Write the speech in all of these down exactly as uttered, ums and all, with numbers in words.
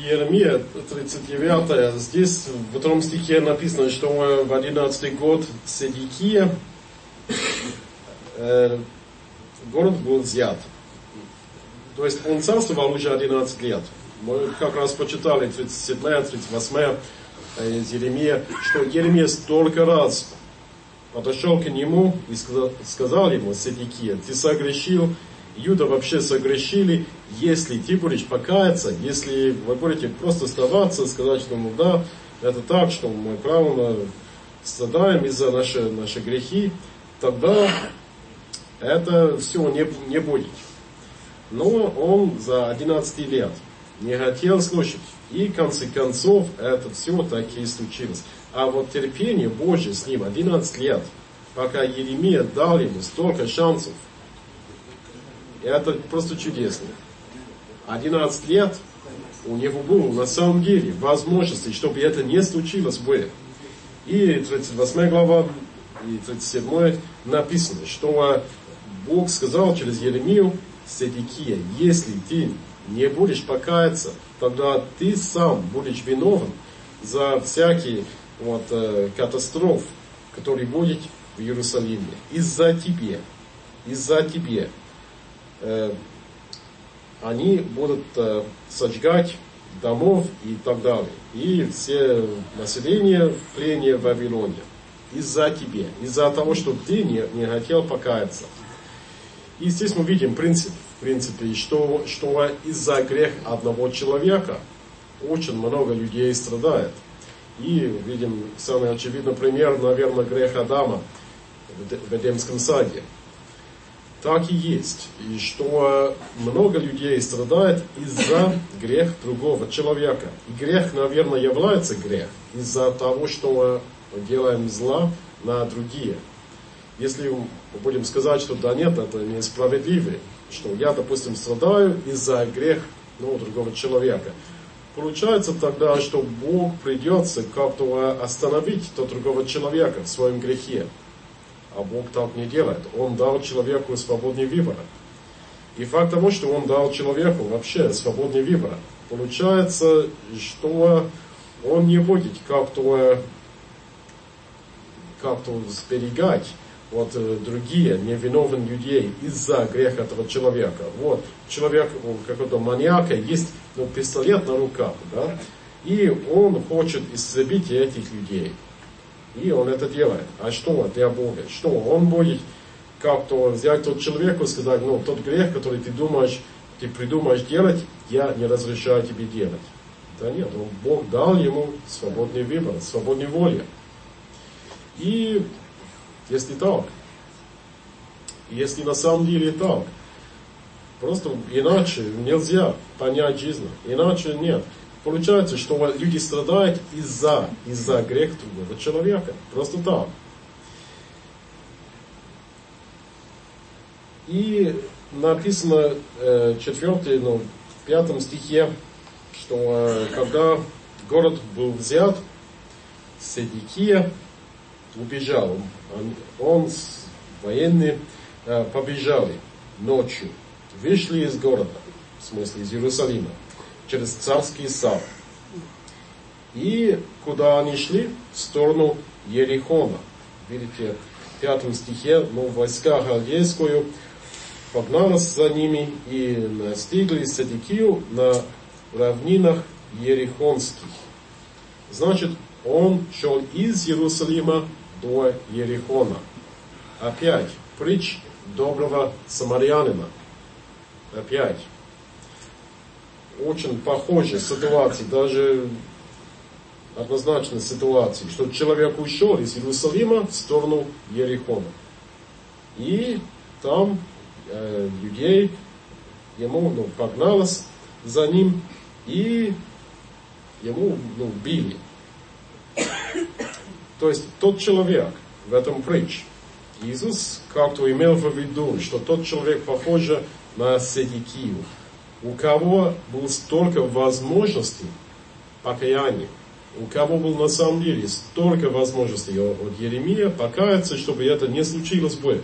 Иеремия тридцать девять, здесь в втором стихе написано, что в одиннадцатый год Седекия э, город был взят. То есть он царствовал уже одиннадцать лет. Мы как раз почитали тридцать седьмая, тридцать восьмая из Иеремия, что Иеремия столько раз подошел к нему и сказал, сказал ему: Седекия, ты согрешил, Юда вообще согрешили, если ты будешь покаяться, если вы будете просто оставаться, сказать, что ну да, это так, что мы правильно страдаем из-за наших наши грехи, тогда это все не, не будет. Но он за одиннадцать лет не хотел слушать. И в конце концов это все таки и случилось. А вот терпение Божье с ним одиннадцать лет, пока Иеремия дал ему столько шансов, это просто чудесно. одиннадцать лет у него было на самом деле возможности, чтобы это не случилось бы. И тридцать восьмая глава и тридцать седьмая написано, что Бог сказал через Иеремию: Седекия, если ты не будешь покаяться, тогда ты сам будешь виновен за всякие вот, э, катастрофы, которые будут в Иерусалиме. Из-за тебя, из-за тебя э, они будут э, сожгать домов и так далее. И все население в плене в Вавилоне. Из-за тебя, из-за того, что ты не, не хотел покаяться. И здесь мы видим принцип, в принципе, что, что из-за греха одного человека очень много людей страдает. И видим самый очевидный пример, наверное, грех Адама в Эдемском саде. Так и есть. И что много людей страдает из-за греха другого человека. И грех, наверное, является грех из-за того, что мы делаем зла на другие. Если мы будем сказать, что да нет, это несправедливо, что я, допустим, страдаю из-за греха ну, другого человека, получается тогда, что Бог придется как-то остановить тот другого человека в своем грехе. А Бог так не делает. Он дал человеку свободный выбор. И факт того, что Он дал человеку вообще свободный выбор, получается, что Он не будет как-то как-то сберегать вот другие невиновных людей из-за греха этого человека. Вот человек, у какого-то маньяка есть ну, пистолет на руках, да, и он хочет истребить этих людей. И он это делает. А что для Бога? Что он будет как-то взять тот человека и сказать: ну, тот грех, который ты думаешь, ты придумаешь делать, я не разрешаю тебе делать. Да нет, Бог дал ему свободный выбор, свободную волю. И если так, если на самом деле так, просто иначе нельзя понять жизнь, иначе нет. Получается, что люди страдают из-за из-за греха другого человека. Просто так. И написано э, четвертый, ну, в пятом стихе, что э, когда город был взят, Седекия убежал. Он, он с военными э, побежали ночью. Вышли из города, в смысле из Иерусалима, через царский сад. И куда они шли? В сторону Ерихона. Видите, в пятом стихе, ну, войска галдейскую погналась за ними и настигли Седекию на равнинах Ерихонских. Значит, он шел из Иерусалима до Ерихона. Опять притч доброго самарянина. Опять. Очень похожая ситуация, даже однозначная ситуация, что человек ушел из Иерусалима в сторону Ерихона. И там э, людей ему ну, погналось за ним и ему ну, били. То есть тот человек в этом притче, Иисус как-то имел в виду, что тот человек похож на Седекию, у кого было столько возможностей покаяния, у кого было на самом деле столько возможностей от Иеремии покаяться, чтобы это не случилось бы.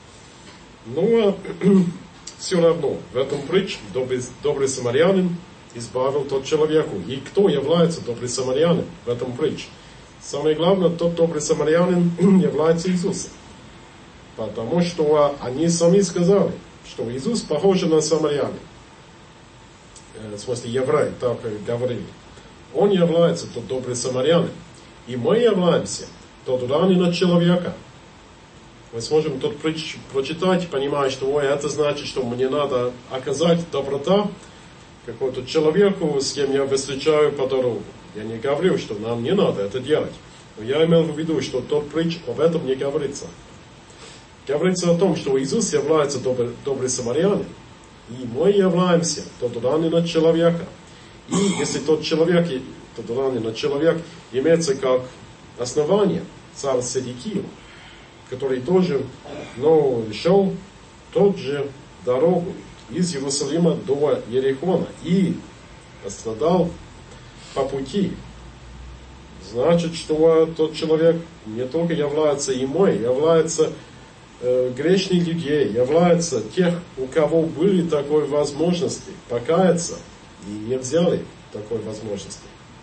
Но все равно в этом притче добрый, добрый самарянин избавил тот человеку. И кто является добрый самарянин в этом притче? Самое главное, тот добрый самарянин является Иисусом. Потому что они сами сказали, что Иисус похож на самарянина. В смысле, евреи так говорили. Он является тот добрый самарянин. И мы являемся тот раненый на человека. Мы сможем тут прочитать, понимая, что ой, это значит, что мне надо оказать доброта какому-то человеку, с кем я встречаю по дороге. Я не говорю, что нам не надо это делать. Но я имел в виду, что тот притч об этом не говорится. Говорится о том, что Иисус является добрый, добрый самарянин, и мы являемся тот раненый человека. И если тот человек, тот раненый человек имеется как основание царь Седекию, который тоже, но шел тот же дорогу из Иерусалима до Ерихона и пострадал по пути. Значит, что тот человек не только является и мой, является э, грешных людей, является тех, у кого были такой возможности покаяться и не взяли такой возможности.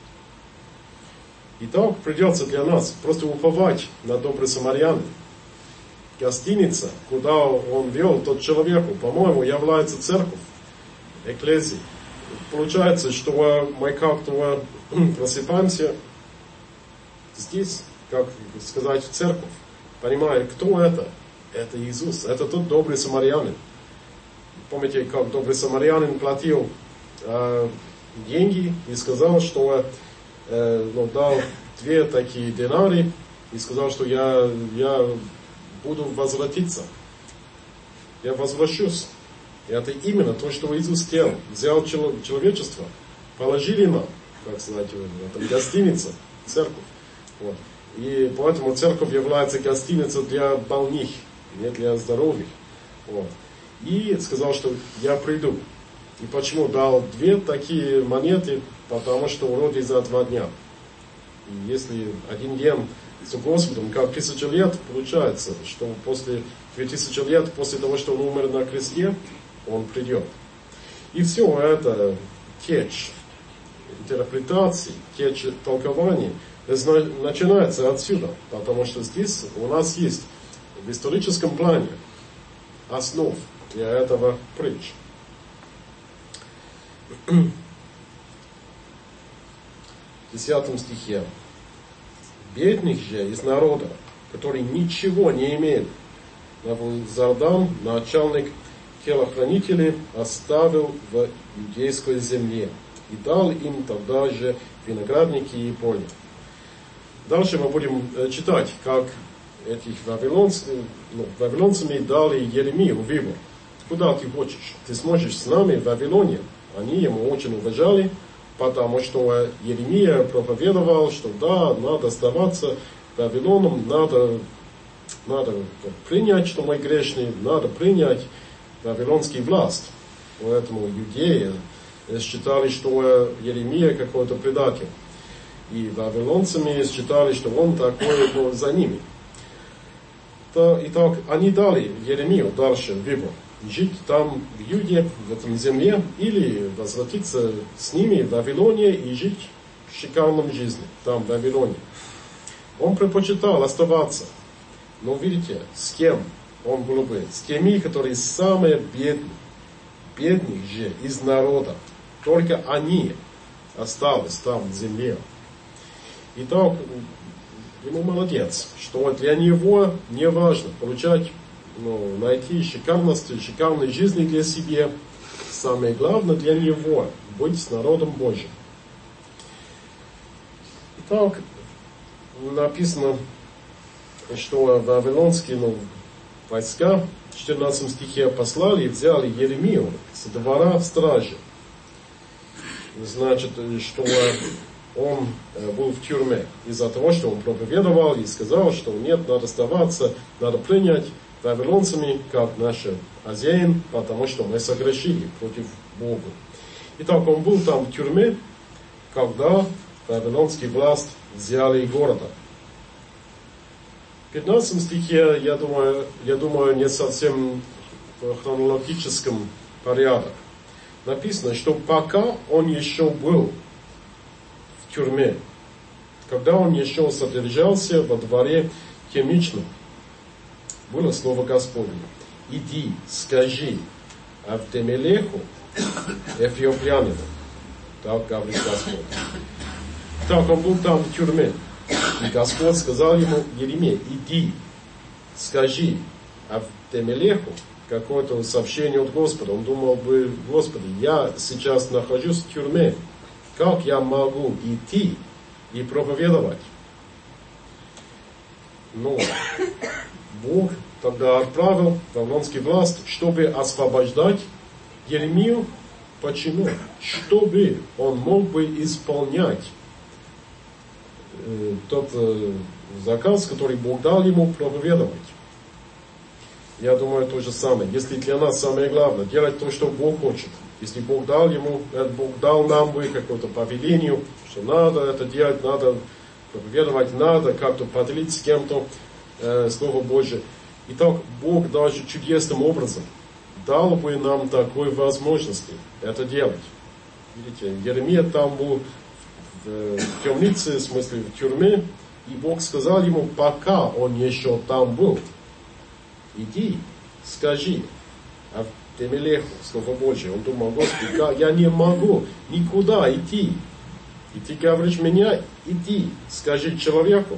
Итак, придется для нас просто уповать на добрый самарянин. Гостиница, куда он вел тот человеку, по-моему, является церковь, экклезия. Получается, что мы как-то просыпаемся здесь, как сказать, в церковь, понимая, кто это? Это Иисус, это тот добрый самарянин. Помните, как добрый самарянин платил э, деньги и сказал, что э, ну, дал две такие динары и сказал, что я, я буду возвратиться. Я возвращусь. И это именно то, что Иисус сделал. Взял человечество, положили нам, как сказать, в этом гостинице, церковь. Вот. И поэтому церковь является гостиницей для больных, не для здоровых. Вот. И сказал, что я приду. И почему дал две такие монеты? Потому что вроде за два дня. И если один день с Господом, как тысяча лет, получается, что после две тысячи лет, после того, что он умер на кресте, он придет. И все это течь интерпретаций, течь толкований начинается отсюда, потому что здесь у нас есть в историческом плане основ для этого притч. В десятом стихе. Бедных же из народа, который ничего не имеет, Навузардан, начальник телохранителей, оставил в иудейской земле и дал им тогда же виноградники и поля. Дальше мы будем читать, как этих вавилонцев, ну, вавилонцами дали Еремию выбор. Куда ты хочешь? Ты сможешь с нами в Вавилоне. Они ему очень уважали, потому что Еремия проповедовал, что да, надо оставаться Вавилоном, надо, надо принять, что мы грешные, надо принять вавилонский власть. Поэтому иудеи считали, что Еремия какой-то предатель. И вавилонцами считали, что он такой был за ними. Итак, они дали Еремию дальше выбор. Жить там в Юде, в этом земле, или возвратиться с ними в Вавилоне и жить шикарной жизнью там в Вавилоне. Он предпочитал оставаться. Но видите, с кем он был бы? С теми, которые самые бедные. Бедных же из народа. Только они остались там в земле. Итак, ему молодец, что для него не важно получать, ну, найти шикарность, шикарной жизни для себя. Самое главное для него быть с народом Божьим. Итак, написано, что вавилонские ну, войска в четырнадцатом стихе послали и взяли Еремию с двора стражи. Значит, что он был в тюрьме из-за того, что он проповедовал и сказал, что нет, надо оставаться, надо принять вавилонцами, как наш хозяин, потому что мы согрешили против Бога. Итак, он был там в тюрьме, когда вавилонские власть взяли города. В пятнадцатом стихе, я думаю, я думаю, не совсем в хронологическом порядке. написано, что пока он еще был в тюрьме, когда он еще содержался во дворе темничном, было слово Господне. Иди, скажи Авдемелеху, эфиоплянину. Так говорит Господь. Так, он был там в тюрьме. И Господь сказал ему, Еремия, иди, скажи Авдемелеху какое-то сообщение от Господа. Он думал бы, Господи, я сейчас нахожусь в тюрьме. Как я могу идти и проповедовать? Но Бог тогда отправил вавилонский власть, чтобы освобождать Еремию. Почему? Чтобы он мог бы исполнять э, тот э, заказ, который Бог дал ему проповедовать. Я думаю, то же самое. Если для нас самое главное, делать то, что Бог хочет. Если Бог дал ему, Бог дал нам бы какое-то повеление, что надо это делать, надо проповедовать, надо как-то поделить с кем-то э, Слово Божие. Итак, Бог даже чудесным образом дал бы нам такой возможности это делать. Видите, Еремия там был в, в темнице, в смысле в тюрьме, и Бог сказал ему, пока он еще там был, иди, скажи Авдемелеху, Слово Божие. Он думал, Господи, я не могу никуда идти. И ты говоришь меня, иди, скажи человеку.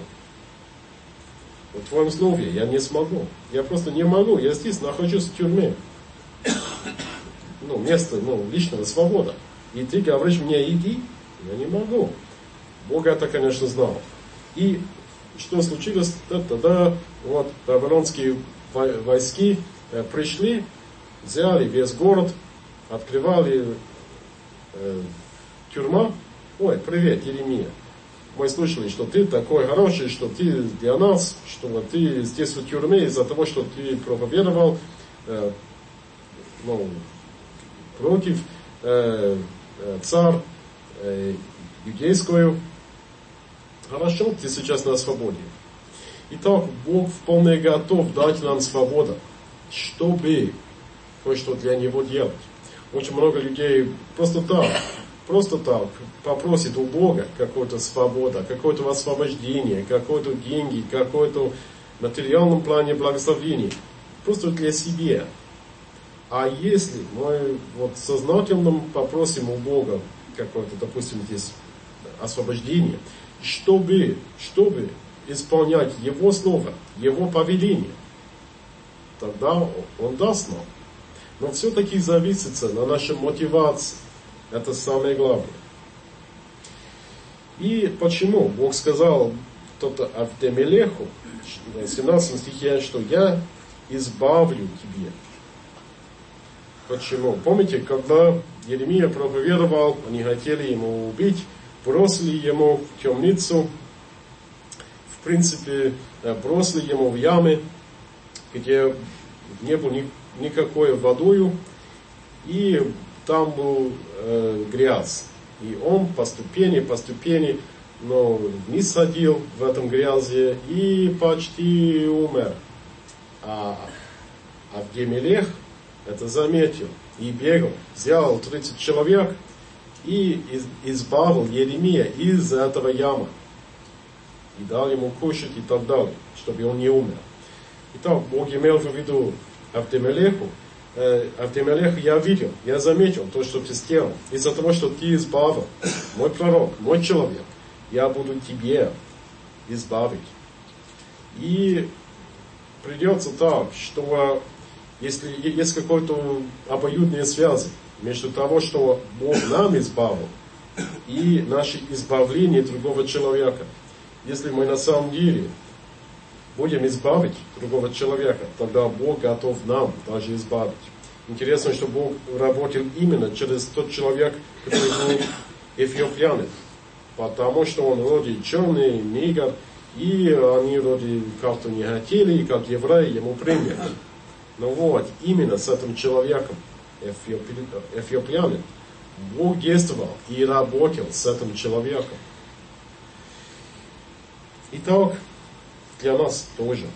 В твоем слове я не смогу. Я просто не могу. Я здесь нахожусь в тюрьме. Ну, место, ну, личного свобода. И ты говоришь мне, иди. Я не могу. Бог это, конечно, знал. И что случилось? Тогда вот вавилонские войски пришли, взяли весь город, открывали э, тюрьма. Ой, привет, Еремия. Мы слышали, что ты такой хороший, что ты для нас, что ты здесь в тюрьме из-за того, что ты проповедовал э, ну, против э, э, царь э, юдейскую. Хорошо, ты сейчас на свободе. Итак, Бог вполне готов дать нам свободу, чтобы кое-что для Него делать. Очень много людей просто так, просто так попросит у Бога какую-то свободу, какое-то освобождение, какое-то деньги, какое-то в материальном плане благословение. Просто для себя. А если мы вот сознательно попросим у Бога какое-то, допустим, здесь освобождение, чтобы, чтобы исполнять Его Слово, Его повеление, тогда Он даст нам. Но все-таки зависит на нашей мотивации. Это самое главное. И почему Бог сказал кто-то Авдемелеху, в семнадцатом стихе, что я избавлю тебе. Почему? Помните, когда Еремия проповедовал, они хотели ему убить, бросили ему в темницу, в принципе, бросили ему в ямы, где не было ни, никакой водою, и там был э, грязь. И он по ступени, по ступени, но вниз садил в этом грязи и почти умер. А Авдемелех это заметил и бегал, взял тридцать человек и избавил Еремия из этого ямы. И дал ему кушать и так далее, чтобы он не умер. Итак, Бог имел в виду Авдемелеху, э, Авдемелеху я видел, я заметил то, что ты сделал. Из-за того, что ты избавил, мой пророк, мой человек, я буду тебе избавить. И придется так, что если есть какой-то обоюдные связи между того, что Бог нам избавил, и наше избавление другого человека. Если мы на самом деле будем избавить другого человека, тогда Бог готов нам даже избавить. Интересно, что Бог работал именно через тот человек, который был эфиоплянин, потому что он вроде черный, негр, и они вроде как-то не хотели, как евреи ему приняли. Но вот, именно с этим человеком, эфиоплянин, Бог действовал и работал с этим человеком. Итак, для нас тоже.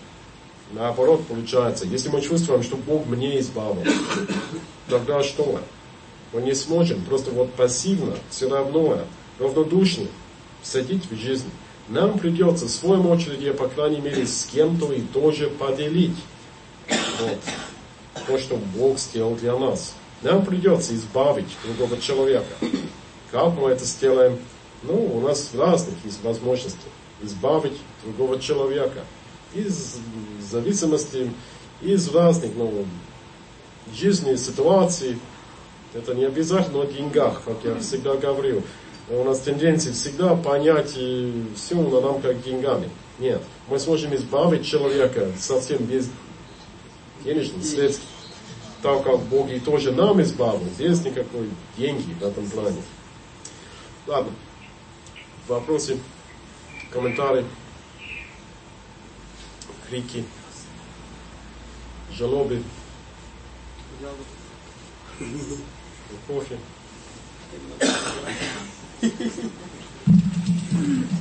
Наоборот получается, если мы чувствуем, что Бог мне избавил, тогда что? Мы не сможем просто вот пассивно, все равно, равнодушно всадить в жизнь. Нам придется в своем очереди, по крайней мере, с кем-то и тоже поделить вот, то, что Бог сделал для нас. Нам придется избавить другого человека. Как мы это сделаем? Ну, у нас разных есть возможности избавить другого человека. Из зависимости, из разных ну, жизненных ситуаций. Это не обязательно о деньгах, как я всегда говорил. У нас тенденция всегда понять все на рамках деньгами. Нет, мы сможем избавить человека совсем без денежных средств. Так как Бог и тоже нам избавил, без никакой деньги в этом плане. Ладно, вопросы, комментарии, крики, жалобы, кофе.